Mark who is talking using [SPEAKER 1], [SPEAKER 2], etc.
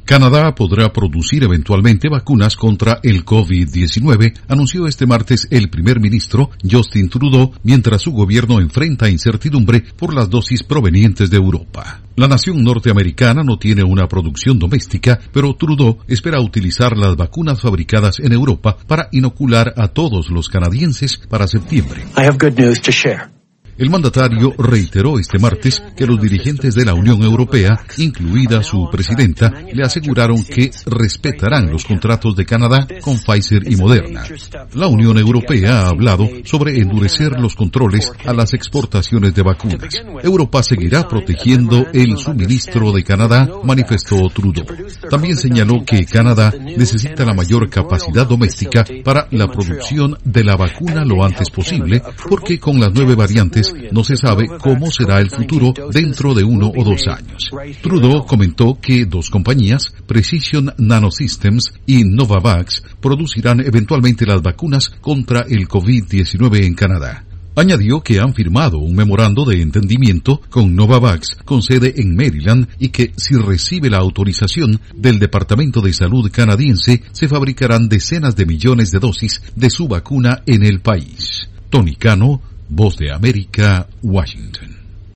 [SPEAKER 1] Canadá podrá producir eventualmente vacunas contra el COVID-19, anunció este martes el primer ministro Justin Trudeau, mientras su gobierno enfrenta incertidumbre por las dosis provenientes de Europa. La nación norteamericana no tiene una producción doméstica, pero Trudeau espera utilizar las vacunas fabricadas en Europa para inocular a todos los canadienses para septiembre.
[SPEAKER 2] I have good news to share.
[SPEAKER 1] El mandatario reiteró este martes que los dirigentes de la Unión Europea, incluida su presidenta, le aseguraron que respetarán los contratos de Canadá con Pfizer y Moderna. La Unión Europea ha hablado sobre endurecer los controles a las exportaciones de vacunas. Europa seguirá protegiendo el suministro de Canadá, manifestó Trudeau. También señaló que Canadá necesita la mayor capacidad doméstica para la producción de la vacuna lo antes posible, porque con las 9 variantes no se sabe cómo será el futuro dentro de 1 o 2 años. Trudeau comentó que 2 compañías, Precision Nanosystems y Novavax, producirán eventualmente las vacunas contra el COVID-19 en Canadá. Añadió que han firmado un memorando de entendimiento con Novavax, con sede en Maryland, y que si recibe la autorización del Departamento de Salud canadiense, se fabricarán decenas de millones de dosis de su vacuna en el país. Tony Cano, Voz de América, Washington.